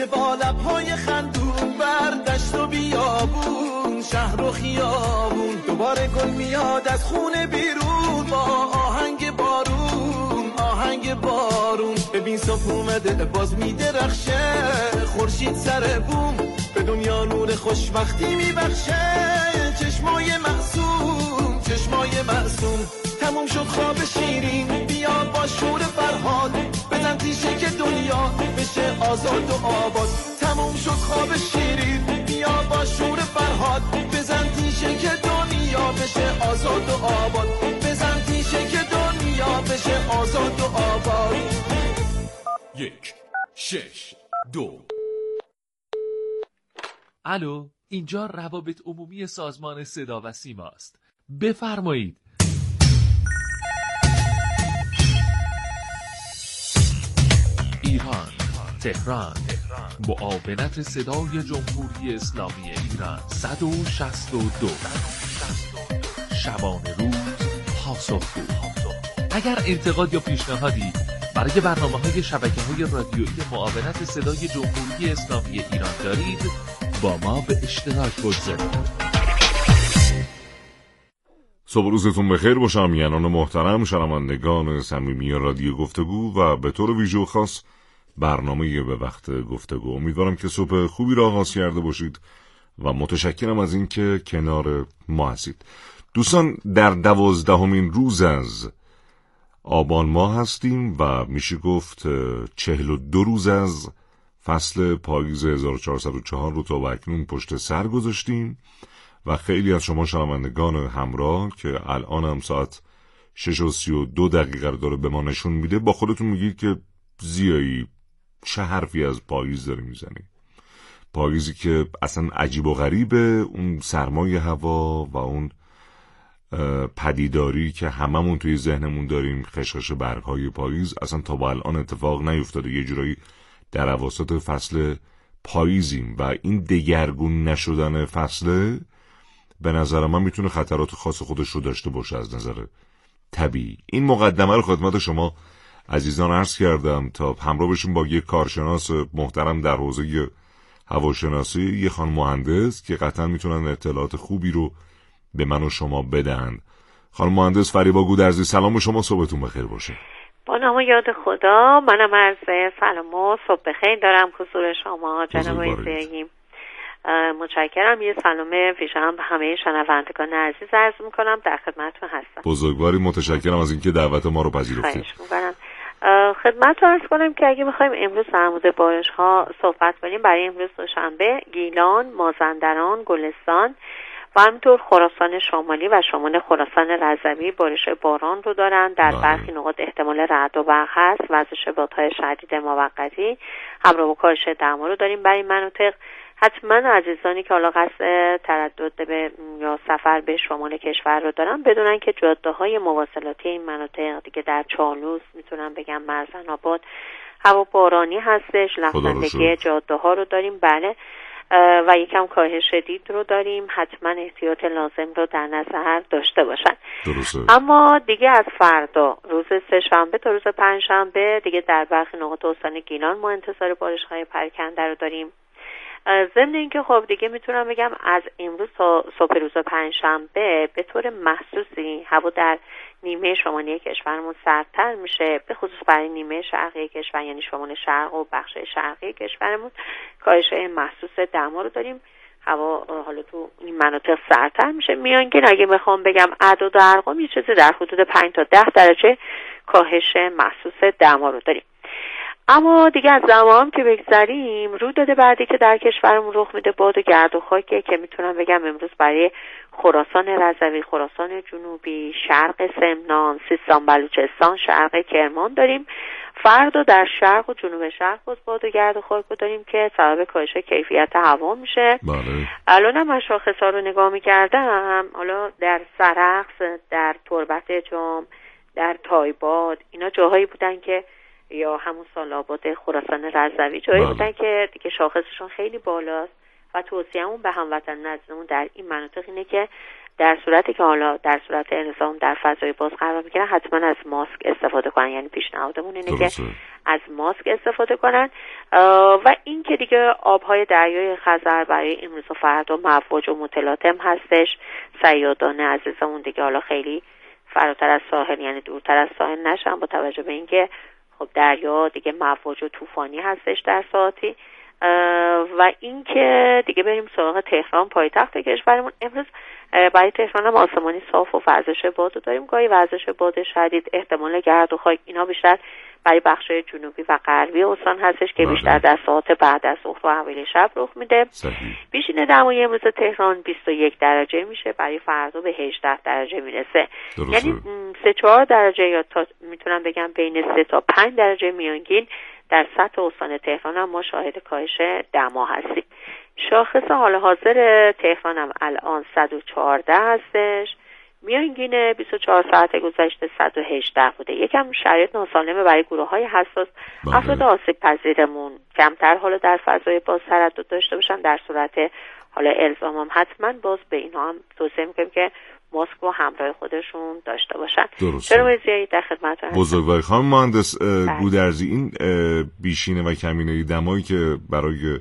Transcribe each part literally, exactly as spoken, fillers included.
میشه با لبهای خندون بر دشت و بیابون، شهر و خیابون، دوباره گل میاد از خونه بیرون با آهنگ بارون، آهنگ بارون. ببین صبح اومده باز میدرخشه، خورشید سر بوم به دنیا نور خوشبختی میبخشه. چشمای معصوم، چشمای معصوم، تموم شد خواب شیرین، بیا با شور فرهاد بزن تیشه که دنیا بشه آزاد و آباد. تموم شد خواب شیرین، بیا با شور فرهاد بزن تیشه که دنیا بشه آزاد و آباد. بزن تیشه که دنیا بشه آزاد و آباد. یک شش دو. الو، اینجا روابط عمومی سازمان صدا و سیما است. بفرمایید. ایران، تهران، معاونت صدای جمهوری اسلامی ایران. صد و شصت و دو. شبانه روز پاسخگو. اگر انتقاد یا پیشنهادی برای برنامه‌های شبکه‌های رادیویی معاونت صدای جمهوری اسلامی ایران دارید، با ما به اشتراک بگذارید. صبح روزتون بخیر باشه امیانان محترم، شنوندگان صمیمی رادیو گفتگو و به طور ویژه خاص برنامه به وقت گفتگو. امیدوارم که صبح خوبی را آغاز کرده باشید و متشکرم از اینکه کنار ما هستید. دوستان، در دوازدهمین روز از آبان ماه هستیم و میشه گفت چهل و دو روز از فصل پاییز هزار و چهارصد و چهار رو تا و اکنون پشت سر گذاشتیم و خیلی از شما شنوندگان همراه که الان هم ساعت شش و سی و دو دقیقه رو داره به ما نشون میده، با خودتون میگید که زیایی چه حرفی از پاییز داری میزنی. پاییزی که اصلا عجیب و غریبه، اون سرمای هوا و اون پدیداری که هممون توی ذهنمون داریم، خشخش برگ‌های پاییز، اصلا تا با الان اتفاق نیفتاده. یه جورایی در اواسط فصل پاییزیم و این دگرگون نشدن فصله به نظر من میتونه خطرات خاص خودش رو داشته باشه از نظر طبیعی. این مقدمه رو خدمت شما عزیزان عرض کردم تا همراه بشیم با یک کارشناس محترم در حوزه هواشناسی، یه خانم مهندس که قطعا میتونن اطلاعات خوبی رو به من و شما بدن. خانم مهندس فریبا گودرزی، سلام شما، صبحتون بخیر باشه. با نام یاد خدا، منم عرض سلام و صبح بخیر دارم حضور شما جناب عزیزی. متشکرم. یه سلام پیشم به همه شنوندگان عزیز عرض میکنم، در خدمتتون هستم. بزرگواری متشکرم از اینکه دعوت ما رو پذیرفتید. خواهش میکنم. خدمتتون عرض کنم که اگه بخوایم امروز در مورد بارش ها صحبت کنیم، برای امروز دوشنبه گیلان، مازندران، گلستان و همینطور خراسان شمالی و شمال خراسان رضوی بارش باران رو دارن. در برخی نقاط احتمال رعد و برق هست. وزش بادهای شدید موقتی همراه با کاهش دما رو داریم برای مناطق. حتما عزیزانی که حالا قصد تردد به یا سفر به شمال کشور رو دارن بدونن که جاده‌های مواصلاتی این مناطق دیگه در چالوس، میتونم بگم مرزن آباد، هوا بارانی هستش. لفتندگی جاده‌ها رو داریم بله و یکم کاهش دید رو داریم. حتما احتیاط لازم رو در نظر داشته باشن. درسته. اما دیگه از فردا روز سه شنبه تا روز پنج شنبه دیگه در برخی نقاط استان گیلان ما انتظار بارش‌های پراکنده رو داریم. ضمن اینکه خب دیگه میتونم بگم از امروز تا صبح روز پنجشنبه به طور محسوسی هوا در نیمه شمالی کشورمون سردتر میشه، به خصوص برای نیمه شرقی کشور یعنی شمال شرق و بخش شرقی کشورمون کاهش محسوس دما رو داریم. هوا حالا تو این مناطق سردتر میشه. میانگین اگه بخوام بگم اعداد و ارقام یه چیزی در حدود پنج تا ده درجه کاهش محسوس دما رو داریم. اما دیگه از زمان که بگذریم، رویداد بعدی که در کشورمون رخ میده باد و گرد و خاکه که میتونم بگم امروز برای خراسان رضوی، خراسان جنوبی، شرق سمنان، سیستان بلوچستان، شرق کرمان داریم. فردا در شرق و جنوب شرق باز باد و گرد و خاک داریم که سبب کاهش کیفیت هوا میشه. بله. الان من شاخص‌ها رو نگاه میکردم، حالا در سرخس، در تربت جام، در تایباد، اینا جاهایی بودن که یا همون سالاباد خراسان رضوی جایی بودن که دیگه شاخصشون خیلی بالاست و توصیه‌مون به هموطنان عزیزمون در این مناطق اینه که در صورتی که حالا در صورت الزام در فضای باز قرار میگیرن حتما از ماسک استفاده کنن، یعنی پیشنهادمون اینه درسته. که از ماسک استفاده کنن و این که دیگه آبهای دریای خزر برای امروز و فردا مواج و متلاطم هستش. صیادان عزیزمون دیگه حالا خیلی فراتر از ساحل یعنی دورتر از ساحل نشن، با توجه به اینکه خب دریا دیگه مواج و طوفانی هستش در ساعتی. و اینکه دیگه بریم سراغ تهران پایتخت کشورمون. امروز برای تهران هم آسمانی صاف و وزش باد داریم، گاهی وزش باد شدید، احتمال گرد و خاک، اینا بیشتر برای بخشای جنوبی و غربی استان هستش که بیشتر در ساعات بعد از ظهر و اول شب رخ میده. بیشتر دمای امروز تهران بیست و یک درجه میشه، برای فردا به هجده درجه میرسه. درسته. یعنی سه چهار درجه یا تا میتونم بگم بین سه تا پنج درجه میانگین در سطح استان تهران هم ما شاهد کاهش دما هستیم. شاخص حال حاضر تهران هم الان صد و چهارده هستش، میانگین بیست و چهار ساعت گذشته صد و هجده بوده. یکم شرایط ناسالمه برای گروه های حساس. افراد آسیب پذیرمون کمتر حالا در فضای باز تردد داشته باشن، در صورت حالا الزام هم حتما باز به اینها هم توصیه میکنیم که ماسک رو همراه خودشون داشته باشن. چرا وزیایی در خدمتتون هستم. بزرگواری خانم مهندس گودرزی، این بیشینه و کمینه دمایی که برای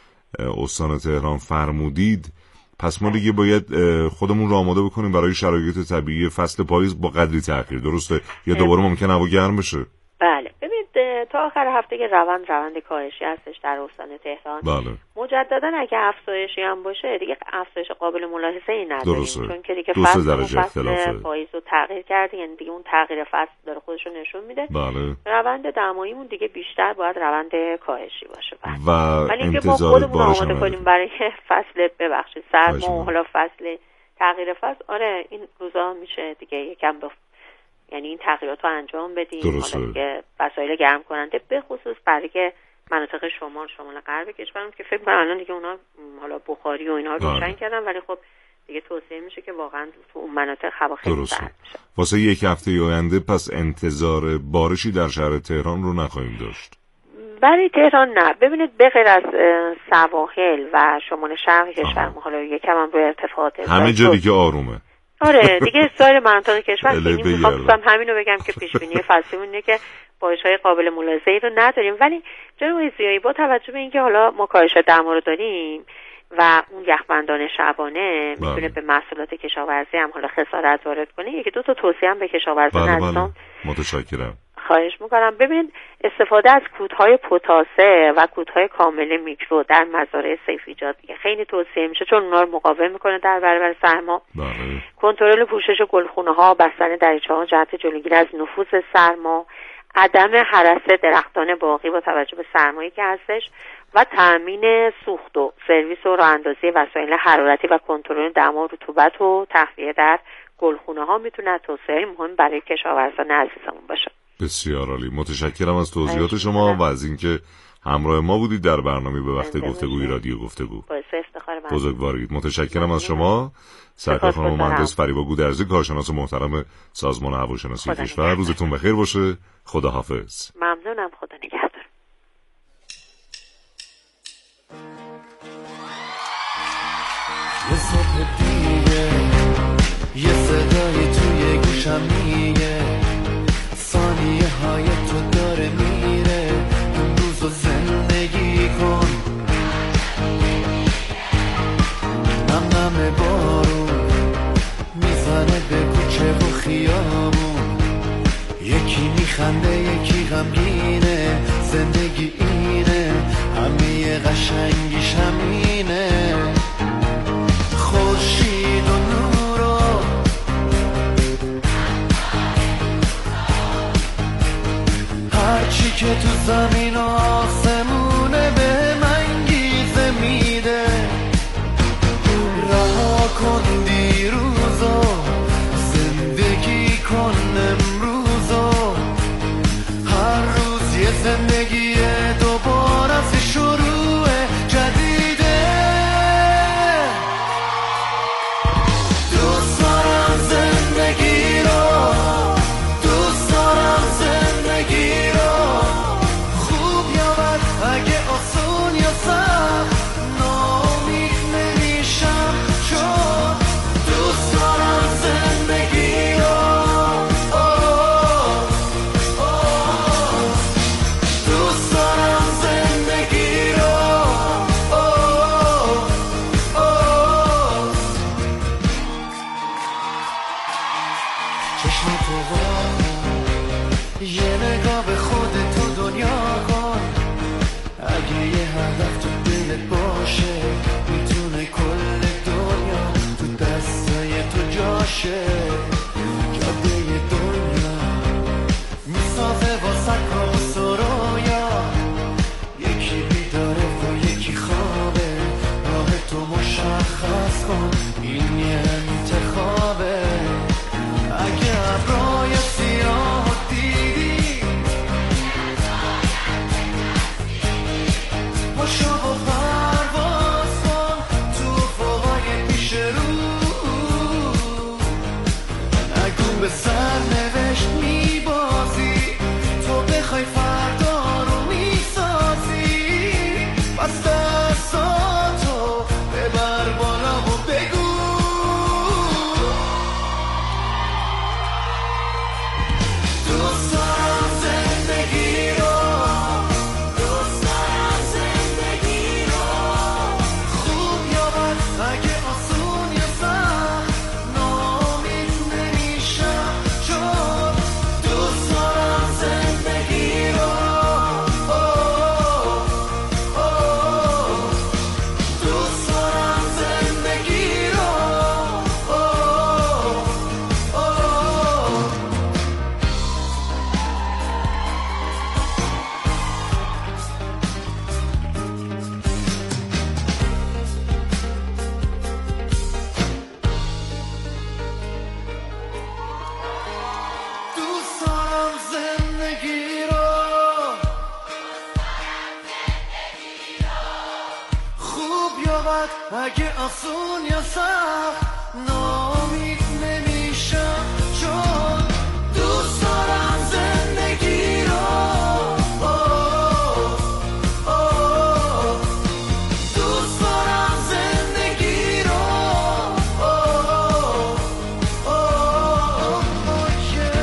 استان تهران فرمودید، پس ما دیگه باید خودمون رو آماده بکنیم برای شرایط طبیعی فصل پاییز با قدری تأخیر، درسته؟ یا دوباره ممکنه هوا گرم بشه؟ بله، ببینید تا آخر هفته که روند روند کاهشی هستش در استان تهران. بله. مجددا اگه افزایشی هم باشه دیگه افزایش قابل ملاحظه ای نداریم، درسته. چون که دیگه فصل فصل پاییز رو تغییر کرده، یعنی دیگه اون تغییر فصل داره خودش رو نشون میده. بله. روند دماییمون دیگه بیشتر باید روند کاهشی باشه. بله. و انتظار بارش ما خودمون آماده کنیم برای فصل ببخشید سرما و حالا فصل تغییر فصل. آره این روزا میشه دیگه یکم به یعنی این تغییرات رو انجام بدیم. حالا دیگه وسایل گرم کننده به خصوص برای مناطق شمال شمال غرب کشورمون که فکر کنم الان دیگه اونا حالا بخاری و اینا رو روشن کردن، ولی خب دیگه توصیه میشه که واقعا تو اون مناطق هوا خیلی سرد بشه. واسه یک هفته آینده پس انتظار بارشی در شهر تهران رو نخواهیم داشت. برای تهران نه. ببینید به غیر از سواحل و شمال شرق کشورمون حالا یکم هم روی ارتفاعات همه جا دیگه آرومه. آره دیگه سایر مناطق کشور که می‌خواستم همین رو بگم که پیشبینی فصلیمون اینه که بارش‌های قابل ملاحظه‌ای رو نداریم، ولی جناب زیایی با توجه به اینکه حالا ما کاهش دما رو داریم و اون یخبندان شبانه میتونه به محصولات کشاورزی هم حالا خسارت وارد کنه، یکی دو تا توصیه هم به کشاورزان عزیزان متشکرم خواهش میکنم. ببینید استفاده از کودهای پتاسه و کودهای کامل میکرو در مزارع سیفیجات خیلی توصیه میشه، چون اونا رو مقاوم میکنه در برابر سرما. کنترل پوشش گلخونه ها، بستن دریچه ها جهت جلوگیری از نفوذ سرما، عدم هرس درختان باقی با توجه به سرمایی که هستش و تامین سوخت و سرویس و راه اندازی وسایل حرارتی و کنترل دما و رطوبت و تخلیه در گلخونه ها میتونه توصیه مهم برای کشاورزان عزیزمون باشه. بسیار عالی، متشکرم از توضیحات شما و از اینکه همراه ما بودید در برنامه به وقت گفتگوی رادیو گفتگو. بزرگوارید. متشکرم از شما. سرکار خانم مهندس فریبا گودرزی، کارشناس محترم سازمان هواشناسی کشور. روزتون بخیر باشه. خداحافظ. ممنونم. خدا نگهدار. یه صبح دیگه یه صدای توی گوشم میگه ثانیه های تو داره میره، امروز رو زندگی کن. نم نم بارون میزنه به کوچه و خیابون، یکی میخنده یکی غمگینه، زندگی اینه همه قشنگیش همینه. خوشی باشه جاده دنیا میسازه واسه و سرایا یکی بیداره و یکی خوابه راه تو مشخص کن این یه انتخابه اگه ابرای سیاه دیدی پاشو و پرواز کن تو افقای پیش رو اگه به سرنوشت میبازی تو بخوای فردا رو میسازی پس دستاتو ببر بالا و بگو دوست دارم زندگی رو دوست دارم زندگی رو خوب یا بد اگه آسون یا سخت ناامید نمیشم چون دوست دارم زندگی رو اوه، اوه. دوست دارم زندگی رو اوه، اوه. دوست دارم زندگی رو خوب یا بد اگه آسون یا سخت ناامید نمیشم چون دوست دارم زندگی رو اوه، اوه. دوست دارم زندگی رو اوه، اوه، اوه.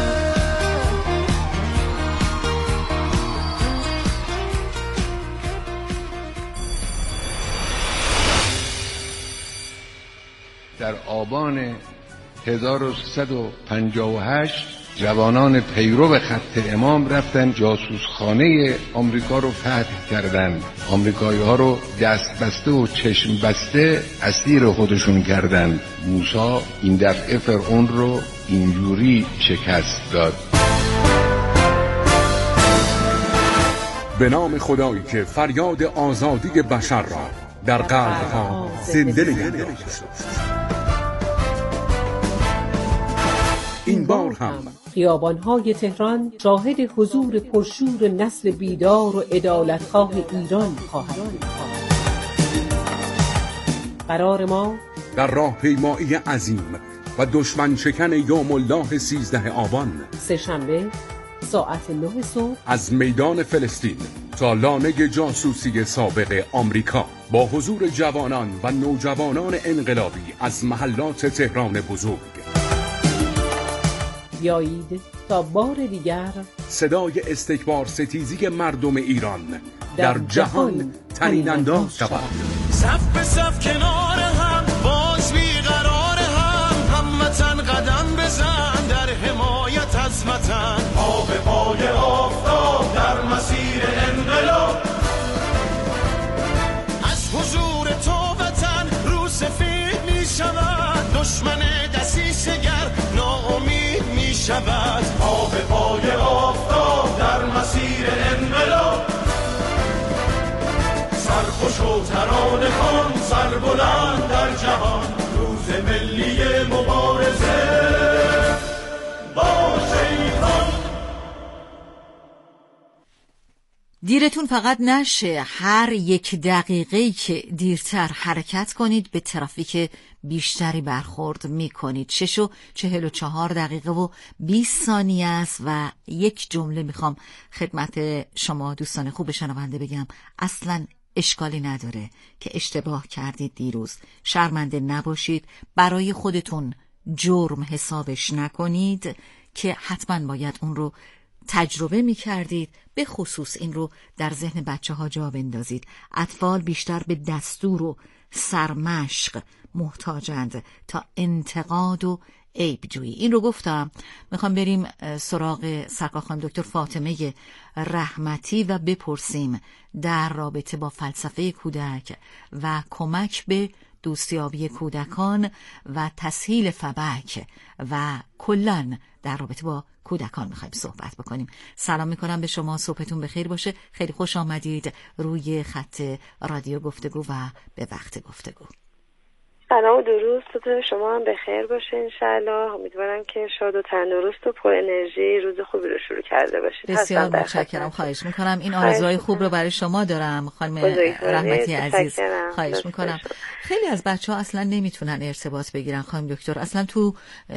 در آبان هزار و سیصد و پنجاه و هشت جوانان پیرو خط امام رفتن جاسوسخانه آمریکا رو فتح کردند. آمریکایی ها رو دست بسته و چشم بسته اسیر خودشون کردند. موسی این دفعه فرعون رو اینجوری شکست داد. به نام خدایی که فریاد آزادی بشر را در قلب‌ها زنده نگه داشت. این بار هم خیابان‌های تهران شاهد حضور پرشور نسل بیدار و عدالتخواه ایران خواهد بود. قرار ما در راهپیمایی عظیم و دشمن شکن یوم الله سیزده آبان سه‌شنبه ساعت نه صبح از میدان فلسطین تا لانه جاسوسی سابق آمریکا با حضور جوانان و نوجوانان انقلابی از محلات تهران بزرگ. بیایید تا بار دیگر صدای استکبار ستیزی مردم ایران در, در جهان طنین انداز شود. صف به صف کنار هم باز بیقرار هم هموطن قدم بزن در حمایت از وطن پا به پای آفتاب در مسیر انقلاب از حضور تو وطن رو سفید می شود دشمن دسیسه‌گر ناامید می شود پا به پای آفتاب در مسیر انقلاب سرخوش و ترانه خوان سر بلند در جهان روز ملی مبارزه با شیطان. دیرتون فقط نشه هر یک دقیقه‌ای که دیرتر حرکت کنید به ترافیک بیشتری برخورد میکنید. شش و چهل و چهار دقیقه و بیست ثانیه است و یک جمله میخوام خدمت شما دوستان خوب شنونده بگم. اصلاً اشکالی نداره که اشتباه کردید دیروز. شرمنده نباشید، برای خودتون جرم حسابش نکنید که حتما باید اون رو تجربه می کردید. به خصوص این رو در ذهن بچه ها جا بندازید. اطفال بیشتر به دستور و سرمشق محتاجند تا انتقاد و عیب جویی. این رو گفتم. میخوام بریم سراغ سرکار خانم دکتر فاطمه رحمتی و بپرسیم در رابطه با فلسفه کودک و کمک به دوستیابی کودکان و تسهیل فبک و کلاً در رابطه با کودکان میخوایم صحبت بکنیم. سلام میکنم به شما، صبحتون بخیر باشه. خیلی خوش آمدید روی خط رادیو گفتگو و به وقت گفتگو. سلام و درود، صبح شما هم بخیر باشه انشالله. امیدوارم که شاد و تندرست و پر انرژی روز خوبی رو شروع کرده باشید. بسیار متشکرم، خواهش میکنم. این آرزوهای خوب رو برای شما دارم خانم رحمتی عزیز، خواهش میکنم. خیلی از بچه ها اصلا نمیتونن ارتباط بگیرن خانم دکتر، اصلا تو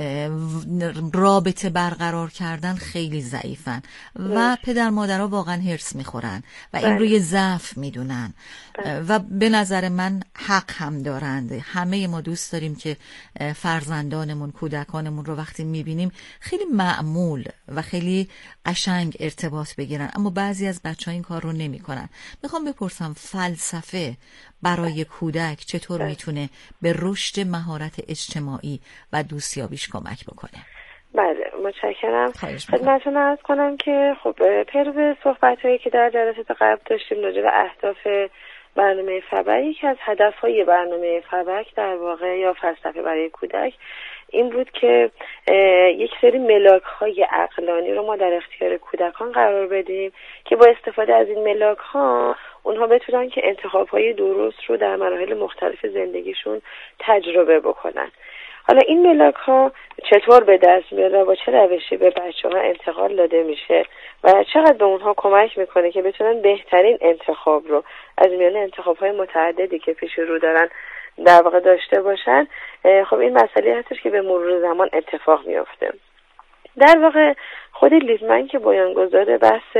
رابطه برقرار کردن خیلی ضعیفن و پدر مادرها واقعا هرس میخورن و این روی ضعف میدونن و به نظر من حق هم دارند. همه ما دوست داریم که فرزندانمون، کودکانمون رو وقتی میبینیم خیلی معمول و خیلی قشنگ ارتباط بگیرن، اما بعضی از بچه‌ها این کار رو نمی‌کنن. میخوام بپرسم فلسفه برای کودک چطور میتونه به رشد مهارت اجتماعی و دوستیابیش کمک بکنه؟ بله متشکرم. خدمتتون عرض کنم که خب پیرو صحبت‌هایی که در جلسات قبل داشتیم راجع به اهداف برنامه فبک، یکی از هدفهای برنامه فبک در واقع یا فلسفه برای کودک این بود که یک سری ملاک‌های عقلانی رو ما در اختیار کودکان قرار بدیم که با استفاده از این ملاک‌ها اونها بتونن که انتخاب‌های درست رو در مراحل مختلف زندگیشون تجربه بکنن. حالا این ملاک‌ها چطور به دست میاد و با چه روشی به بچه‌ها انتقال داده میشه و چقدر به اونها کمک میکنه که بتونن بهترین انتخاب رو از میان انتخاب‌های متعددی که پیش رو دارن در واقع داشته باشن، خب این مسئله هستش که به مرور زمان اتفاق میفته. در واقع خود لیزمن که بنیانگذار بحث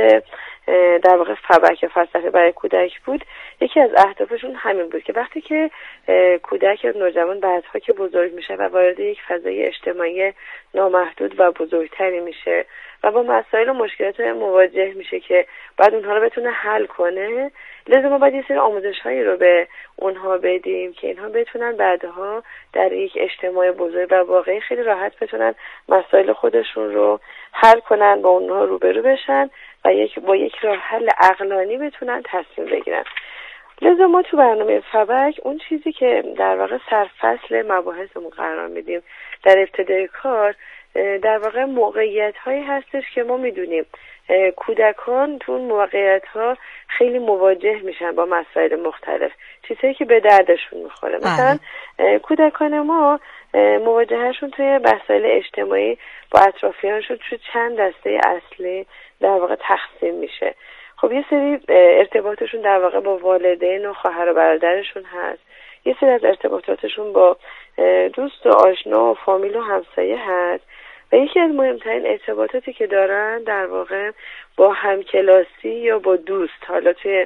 در واقع فبک یا فلسفه برای کودک بود، یکی از اهدافشون همین بود که وقتی که کودک یا نوجوان بعدها که بزرگ میشه و وارد یک فضای اجتماعی نامحدود و بزرگتری میشه و با مسائل و مشکلات مواجه میشه که بعد اونها رو بتونه حل کنه، لازم ما باید یه سری آموزش‌هایی رو به اونها بدیم که اینها بتونن بعدها در یک اجتماع بزرگ و واقعی خیلی راحت بتونن مسائل خودشون رو حل کنن، با اونها روبرو بشن و یک با یک راه حل عقلانی بتونن تصمیم بگیرن. لذا ما تو برنامه فبک اون چیزی که در واقع سرفصل مباحثمون قرار میدیم در ابتدای کار، در واقع موقعیت هایی هستش که ما میدونیم کودکان تو اون موقعیت ها خیلی مواجه میشن با مسائل مختلف، چیزهایی که به دردشون میخوره. مثلا کودکان ما مواجههشون توی مسائل اجتماعی با اطرافیانشون تو چند دسته اصلی در واقع تقسیم میشه. خب یه سری ارتباطشون در واقع با والدین و خواهر و برادرشون هست، یه سری از ارتباطاتشون با دوست و آشنا و فامیل و همسایه هست و یکی از مهمترین ارتباطاتی که دارن در واقع با همکلاسی یا با دوست. حالا توی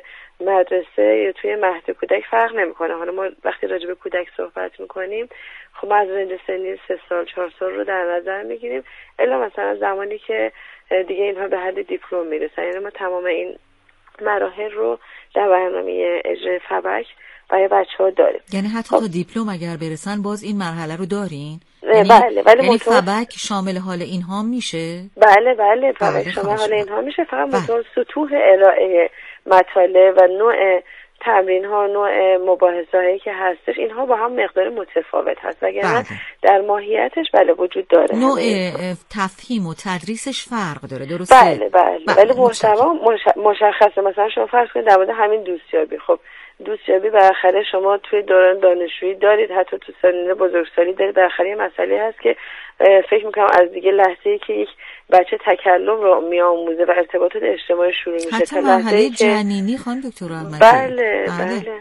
مدرسه یا توی مهد کودک فرق نمیکنه. حالا ما وقتی راجع به کودک صحبت میکنیم خب از رنج سنی سه سال چهار سال رو در نظر میگیریم الا مثلا زمانی که دیگه اینها به حد دیپلم میرسن. یعنی ما تمام این مراحل رو در برنامه اجرای فبک برای بچه‌ها داریم. یعنی حتی تا دیپلم اگر برسن باز این مرحله رو دارین؟ یعنی بله ولی یعنی فبک شامل حال اینها میشه؟ بله بله فبک شامل حال اینها میشه، فقط مثلا سطوح ارائه مطالب و نوع تمرین ها، نوع مباحثه هایی که هستش اینها با هم مقدار متفاوت هست، وگرنه بله. در ماهیتش بله وجود داره. نوع تفهیم و تدریسش فرق داره، درسته؟ بله بله, بله. ولی محتوا مشخصه. مثلا شما فرض کنید در مورد همین دوستیابی، خب دوستیابی بالاخره شما توی دوران دانشجویی دارید، حتی تو سنین بزرگسالی دارید. بالاخره یه مسئله هست که فکر میکنم از دیگه لحظه‌ای که یک بچه تکلم رو میآموزه و ارتباطات اجتماعی شروع میشه حتی مرحله جنینی خانم دکتر رحمتی بله بله, بله.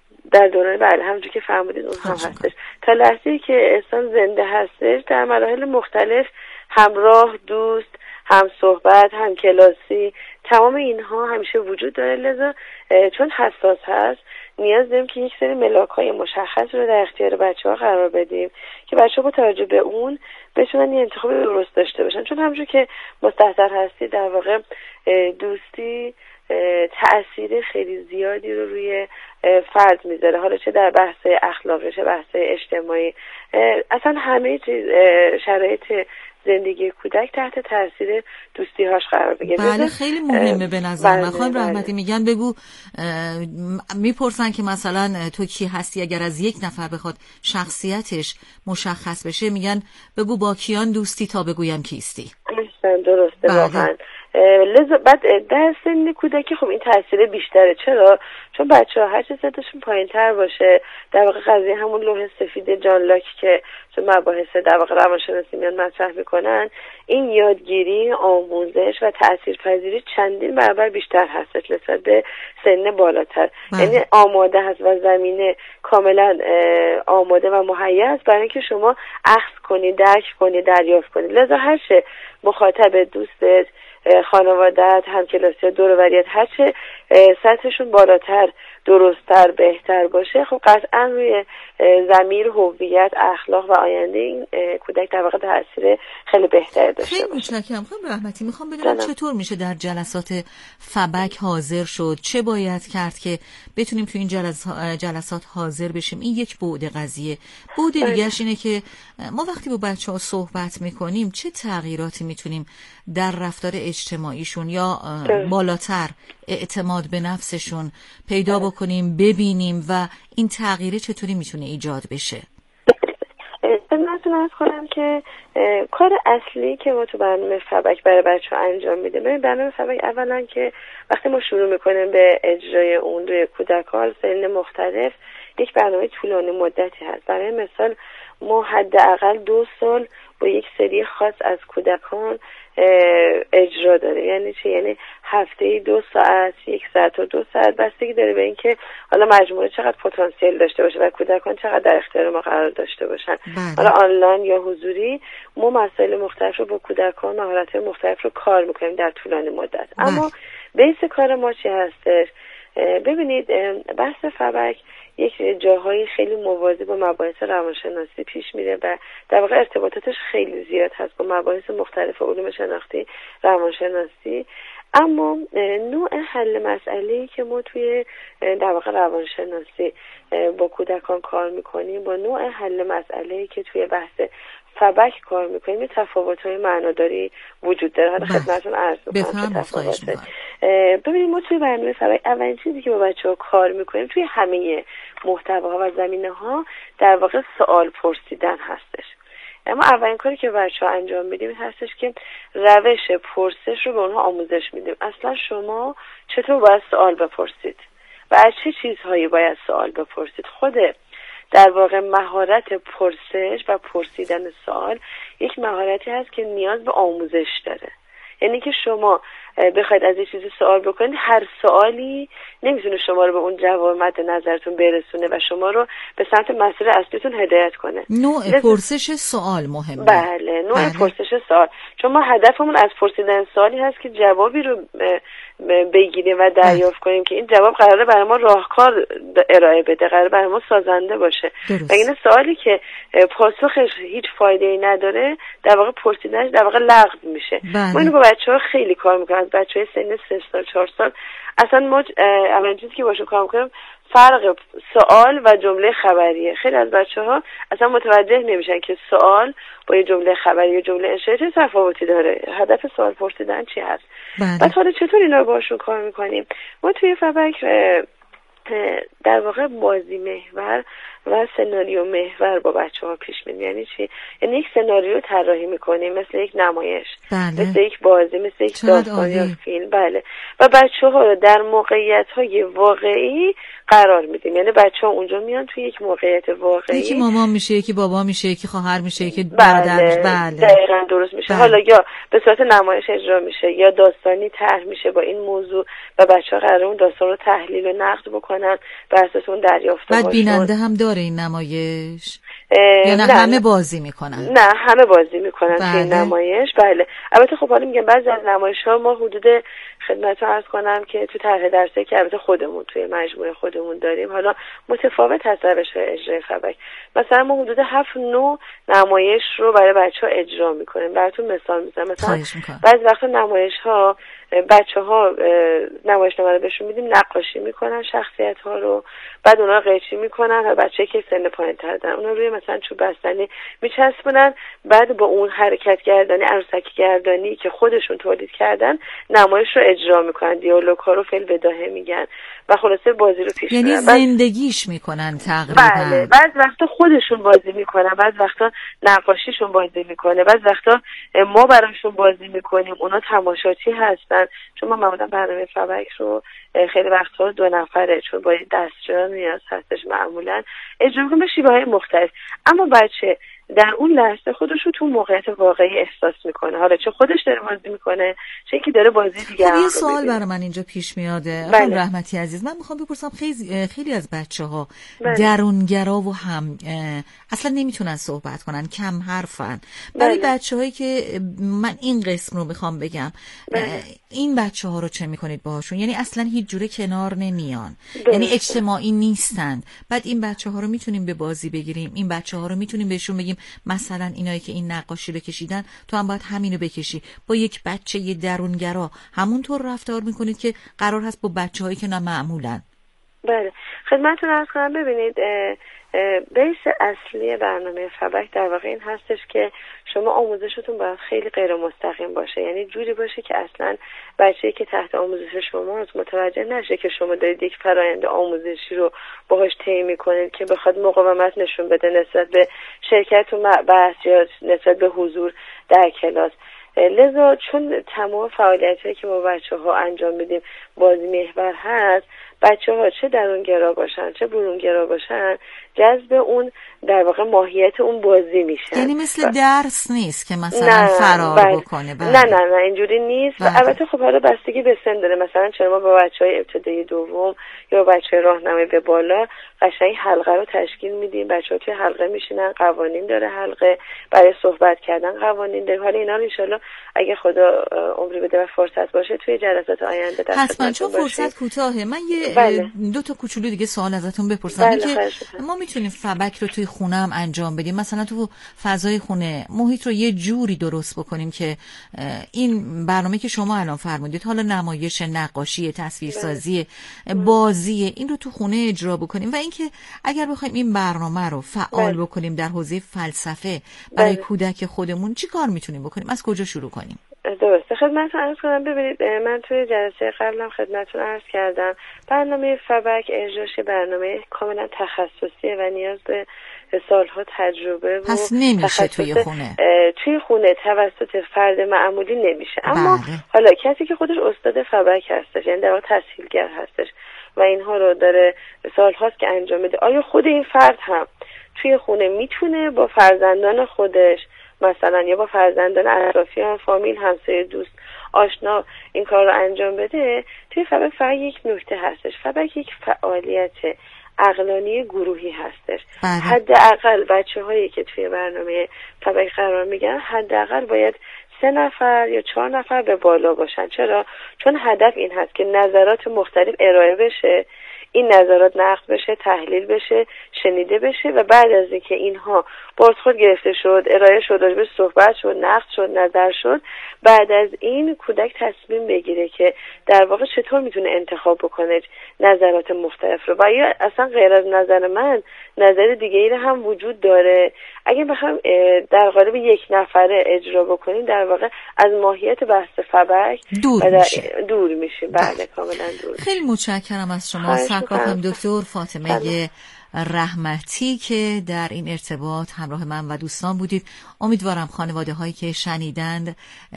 در دوران بله همونجوری که فرمودید اون هم هستش. تا لحظه‌ای که انسان زنده هستش در مراحل مختلف همراه، دوست، هم صحبت، هم کلاسی، تمام اینها همیشه وجود داره. لذا چون حساس هست نیاز داریم که یک سری ملاک‌های مشخص رو در اختیار بچه‌ها قرار بدیم که بچه‌ها با توجه به اون بتونن یه انتخاب درست داشته باشن. چون همونجور که مستحضر هستی در واقع دوستی تأثیر خیلی زیادی رو روی فرد میذاره، حالا چه در بحث اخلاقی چه بحث اجتماعی، اصلا همه چیز شرایط زندگی کودک تحت تاثیر دوستی‌هاش قرار بگیره. بله خیلی مهمه به نظر من. خانم رحمتی میگن بگو، میپرسن که مثلا تو کی هستی، اگر از یک نفر بخواد شخصیتش مشخص بشه میگن بگو با کیان دوستی تا بگویم کیستی. درسته واقعا. لذا بعد در سن کودکی خب این تاثیر بیشتره. چرا؟ چون بچه‌ها هر چه سنشون پایین‌تر باشه، در واقع قضیه همون لوح سفید جان لاک که تو مباحث در واقع روانشناسی میان مطرح میکنن، این یادگیری، آموزش و تاثیرپذیری چندین برابر بیشتر هست نسبت به سن بالاتر. یعنی آماده هست و زمینه کاملا آماده و مهیا است برای اینکه شما اخذ کنی، درک کنی، دریافت کنی. لذا هر چه مخاطب، دوستت، خانواده‌ات، همکلاسی، دور و بریت هرچه سطحشون بالاتر، درست‌تر، بهتر باشه، خب قطعا روی ضمیر، هویت، اخلاق و آینده این کودک در واقع تاثیر خیلی بهتری داشته خیلی باشه. خیلی متشکرم. خانم رحمتی میخوام بدونم چطور میشه در جلسات فبک حاضر شد؟ چه باید کرد که بتونیم تو این جلسات حاضر بشیم؟ این یک بعد قضیه. بعد دیگه‌اش اینه که ما وقتی با بچه‌ها صحبت میکنیم چه تغییراتی میتونیم در رفتار اجتماعیشون یا بالاتر اعتماد به نفسشون پیدا بکنیم، ببینیم و این تغییره چطوری میتونه ایجاد بشه؟ خدمتتون عرض کنم که کار اصلی که ما تو برنامه فبک برای بچه‌ها انجام میدیم، ببین برنامه فبک اولا که وقتی ما شروع میکنیم به اجرای اون روی کودکان سن مختلف، یک برنامه طولانی مدتی هست. برای مثال ما حداقل دو سال با یک سری خاص از کودکان اجرا داره. یعنی چی؟ یعنی هفته‌ای دو ساعت، یک ساعت و دو ساعت، بستگی داره به اینکه حالا مجموعه چقدر پتانسیل داشته باشه و کودکان چقدر در اختیار ما قرار داشته باشن. بله. حالا آنلاین یا حضوری ما مسائل مختلف رو با کودکان، مهارت‌های مختلف رو کار میکنیم در طولانی مدت. بله. اما بیس کار ما چی هستش؟ ببینید بحث فبک یک جاهای خیلی موازی با مباحث روانشناسی پیش میره و در واقع ارتباطاتش خیلی زیاد هست با مباحث مختلف علوم شناختی، روانشناسی. اما نوع حل مسئله‌ای که ما توی در واقع روانشناسی با کودکان کار میکنیم با نوع حل مسئله‌ای که توی بحث فبک کار میکنیم تفاوت‌های معناداری وجود داره. حالا خدمتتون عرض می‌کنم که تفاوته. ببینید ما توی برنامه فبک اولین چیزی که با بچه‌ها کار میکنیم توی همه محتواها و زمینه‌ها در واقع سوال پرسیدن هستش. اما اولین کاری که بچه‌ها انجام میدیم هستش که روش پرسش رو به اونها آموزش میدیم. اصلا شما چطور باید سوال بپرسید و از چه چیزهایی باید سوال بپرسید. خود در واقع مهارت پرسش و پرسیدن سوال یک مهارتی هست که نیاز به آموزش داره. یعنی که شما بخواید از یه چیزی سوال بکنید، هر سوالی نمیتونه شما رو به اون جواب مد نظرتون برسونه و شما رو به سمت مسیر اصلیتون هدایت کنه. نوع لذا... پرسش سوال مهمه. بله، نوع بله. پرسش سوال. چون ما هدفمون از پرسیدن سوالی هست که جوابی رو بگیریم و دریافت کنیم که این جواب قراره برای ما راهکار ارائه بده، قراره برای ما سازنده باشه. و این سوالی که پاسخش هیچ فایده‌ای نداره در واقع پرسیدنش در واقع لغو میشه. بله. ما اینو با بچه‌ها خیلی کار می‌کنیم، از بچه‌های سن سه سال چهار سال. اصلا ما اولین چیزی که باشون کار می‌کنیم فرق سوال و جمله خبریه. خیلی از بچه‌ها اصلا متوجه نمیشن که سوال با یه جمله خبری یا جمله انشایی چه تفاوتی داره، هدف سوال پرسیدن چی هست. بعد حالا چطور اینا رو باشون کار میکنیم؟ ما توی فبک در واقع بازی محور و سناریو محور با بچه‌ها پیش می‌ریم. یعنی چی؟ یعنی یک سناریو طراحی می‌کنیم مثل یک نمایش، بله. مثل یک بازی، مثل یک داستان یا فیلم. بله. و بچه‌ها رو در موقعیت‌های واقعی قرار میدیم. یعنی بچه‌ها اونجا میان توی یک موقعیت واقعی، یکی مامان میشه، یکی بابا میشه، یکی خواهر میشه، یکی برادر میشه. بله. دقیقاً درست میشه. بله. حالا یا به صورت نمایش اجرا میشه یا داستانی طرح میشه با این موضوع و بچه‌ها قراره اون داستان رو تحلیل و نقد بکنن بر اساس اون دریافت‌هاشون. بعد بیننده هم داره این نمایش یا نه, نه همه بازی میکنن؟ نه همه بازی میکنن توی این نمایش. بله. البته خب حالا میگم بعضی از نمایش‌ها ما حدود خدمتتون عرض کنم که تو طرح درسی که البته خودمون توی مجموعه خودمون داریم، حالا متفاوت هست روش‌های اجرای فبک. مثلا ما حدود هفت نوع نمایش رو برای بچه‌ها اجرا می‌کنیم. براتون مثال میزنم. مثلا بعضی وقتا نمایش‌ها بچه‌ها نمایشنامه رو بهشون میدیم، نقاشی میکنن شخصیت‌ها رو، بعد اونا قیچی میکنن، بچه‌ای که سن پایین‌تر دارن اونا روی مثلا چوب بستنی میچسبونن، بعد با اون حرکت گردانی، عروسکی گردانی که خودشون تولید کردن نمایش رو اجرا میکنن، دیالوگ‌ها رو فعل بداهه میگن و خلاصه بازی رو پیش یعنی میبرن. زندگیش میکنن تقریبا. بله، بعض وقتا خودشون بازی میکنن، بعض وقتا نقاشیشون بازی میکنه، بعض وقتا ما براشون بازی میکنیم، اونا تماشاچی هستن. چون ما معمولا برنامه فبک رو خیلی وقتا دو نفره، چون با دستجویی نیاز هستش، معمولا اجرا میکنیم به شیوه‌های مختلف، اما بچه در اون لحظه خودش رو تو موقعیت واقعی احساس میکنه، حالا چه خودش داره بازی میکنه چه اینکه داره بازی دیگه. خب یه سوال برای من اینجا پیش میاد خانم رحمتی عزیز، من میخوام بپرسم خیلی خیلی از بچه‌ها درونگرا و هم اصلا نمیتونن صحبت کنن، کم حرفن. برای بچه‌هایی که من این قسم رو میخوام بگم، بله. این بچه‌ها رو چه میکنید باهاشون؟ یعنی اصلا هیچ جوره کنار نمیان، بله. یعنی اجتماعی نیستن. بعد این بچه‌ها رو میتونیم به بازی بگیریم، این بچه‌ها رو میتونیم بهشون بگیم مثلا اینایی که این نقاشی رو کشیدن تو هم باید همینو بکشی. با یک بچه یه درونگرا همونطور رفتار میکنید که قرار هست با بچه‌هایی که نه معمولن. بله خدمتتون عرض کنم، ببینید بیس اصلی برنامه فبک در واقع این هستش که شما آموزشتون باید خیلی غیر مستقیم باشه، یعنی جوری باشه که اصلا بچه‌ای که تحت آموزش شما متوجه نشه که شما دارید یک فرآیند آموزشی رو باهاش طی می‌کنید که بخواد مقاومت نشون بده نسبت به شرکت تو بحث یا نسبت به حضور در کلاس. لذا چون تمام فعالیتایی که ما بچه‌ها انجام میدیم بازی محور هست، بچه‌ها چه درونگرا باشن چه برونگرا باشن جذب اون در واقع ماهیت اون بازی میشن. یعنی مثل درس نیست که مثلا فرار بله. بکنه. بله. نه نه نه اینجوری نیست. بله. البته خب حالا بستگی به سن داره. مثلا چرا ما با بچهای ابتدایی دوم یا بچهای راهنمایی به بالا قشنگ حلقه رو تشکیل میدیم، بچه‌ها توی حلقه میشینن، قوانین داره حلقه، برای صحبت کردن قوانین داره. حالا اینا رو ان شاءالله اگه خدا عمری بده و فرصت باشه توی جلسات آینده در حتما، چون فرصت کوتاهه. من یه بله. دو تا کوچولو دیگه سوال ازتون بپرسم. بله که ما میتونیم فبک رو توی خونه هم انجام بدیم، مثلا تو فضای خونه محیط رو یه جوری درست بکنیم که این برنامه که شما الان فرمودید، حالا نمایش، نقاشی، تصویرسازی، بازی، این رو تو خونه اجرا بکنیم. و اینکه اگر بخوایم این برنامه رو فعال بله. بکنیم در حوزه فلسفه برای بله. کودک خودمون، چی کار میتونیم بکنیم؟ از کجا شروع کنیم؟ درسته خدمتتون عرض کنم. ببینید من توی جلسه قبلم خدمتتون عرض کردم برنامه فبک اجراش برنامه کاملا تخصصیه و نیاز به سالها تجربه و پس نمیشه توی خونه توی خونه توسط فرد معمولی نمیشه. اما بله. حالا کسی که خودش استاد فبک هستش، یعنی در واقع تسهیلگر هستش و اینها رو داره سالهاست که انجام میده، آیا خود این فرد هم توی خونه میتونه با فرزندان خودش مثلا یا با فرزندان اطرافیان، فامیل، همسایه، دوست، آشنا این کار رو انجام بده؟ توی فبک فقط یک نکته هستش، فبک یک فعالیت عقلانی گروهی هستش. حداقل بچه‌هایی که توی برنامه فبک قرار میگیرن حداقل باید سه نفر یا چهار نفر به بالا باشن. چرا؟ چون هدف این هست که نظرات مختلف ارائه بشه، این نظرات نقد بشه، تحلیل بشه، شنیده بشه و بعد از اینکه اینها بازخورد گرفته شد، ارائه شد، راجبش صحبت شد، نقد شد، نظر شد، بعد از این کودک تصمیم بگیره که در واقع چطور میتونه انتخاب بکنه نظرات مختلف رو و یا اصلا غیر از نظر من نظر دیگه ای هم وجود داره. اگه بخوام در قالب یک نفره اجرا بکنیم در واقع از ماهیت بحث فبک دور میشیم. دور میشیم. بله کاملا دور. خیلی متشکرم از شما سرکارخانم دکتر فاطمه بله. رحمتی که در این ارتباط همراه من و دوستان بودید. امیدوارم خانواده هایی که شنیدند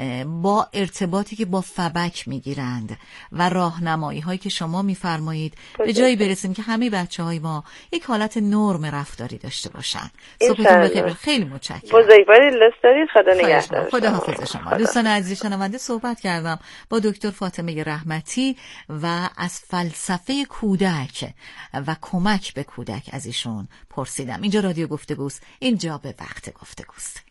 با ارتباطی که با فبک میگیرند و راهنمایی هایی که شما میفرمایید به جایی برسیم که همه بچه های ما یک حالت نرم رفتاری داشته باشن. صبحتون بخیر. خیلی متشکرم. بزرگواری لطف دارید. خدا نگهدار. خدا حافظ شما. دوستان عزیز شنونده صحبت کردم با دکتر فاطمه رحمتی و از فلسفه کودک و کمک به کودک از ایشون پرسیدم. اینجا رادیو گفتگوست، اینجا به وقت گفتگوست.